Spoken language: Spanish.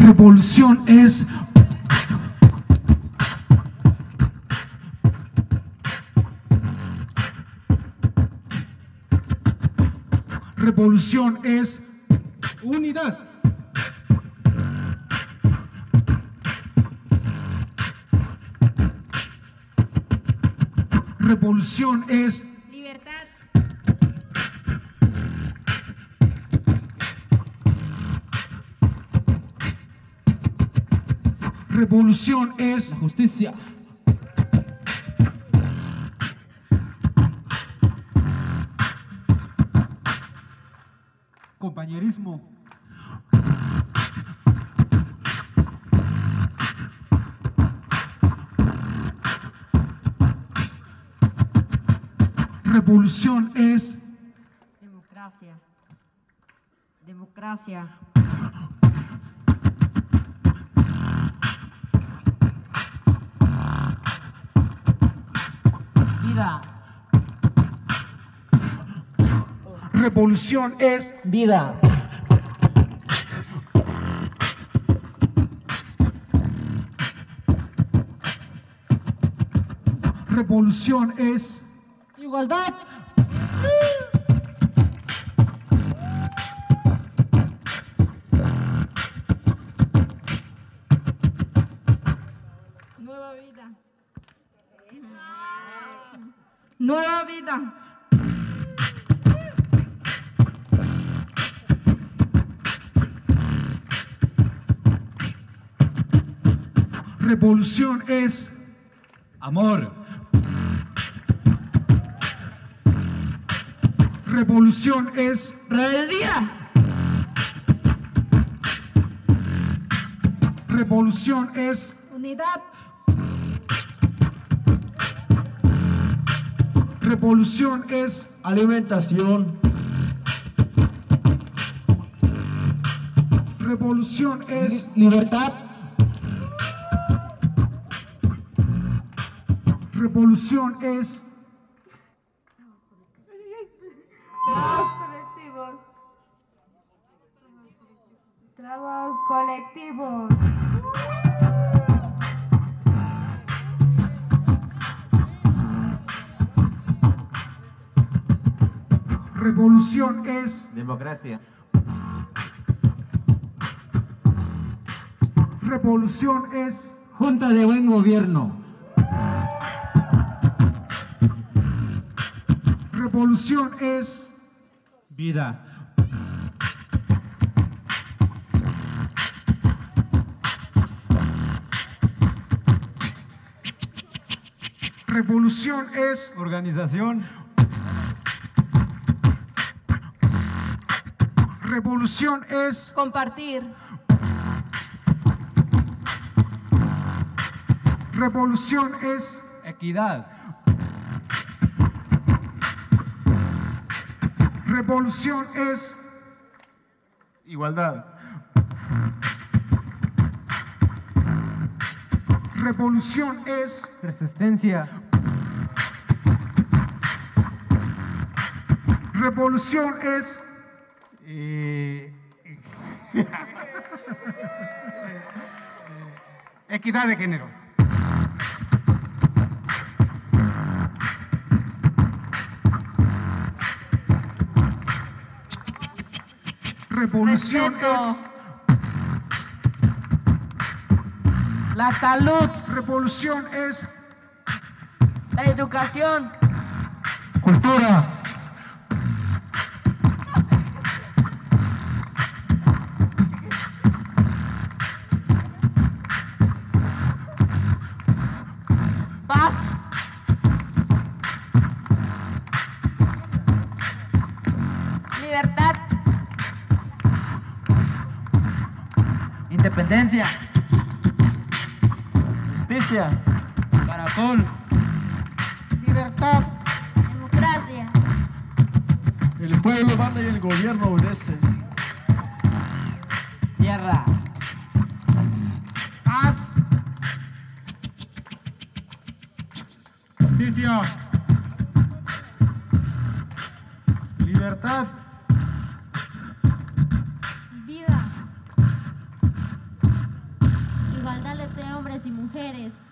Revolución es revolución es unidad. Revolución es libertad. Revolución es La justicia. Compañerismo. revolución es Democracia. Democracia. Vida. revolución es Vida. revolución es Igualdad. Nueva vida. Nueva vida. revolución es Amor. revolución es Rebeldía. revolución es Unidad. revolución es Alimentación. revolución es Libertad. revolución es Trabajos colectivos. Trabajos colectivos. revolución es Democracia. revolución es Junta de Buen Gobierno. revolución es Vida. revolución es Organización. revolución es Compartir. revolución es Equidad. revolución es Igualdad. revolución es Resistencia. revolución es Equidad de género. revolución Respeto. es La salud. revolución es La educación. cultura Paz. Libertad. Independencia. Justicia. Caracol. Libertad. Democracia. El pueblo manda y el gobierno obedece. Tierra. Paz. Justicia. Libertad. Vida. hombres y mujeres.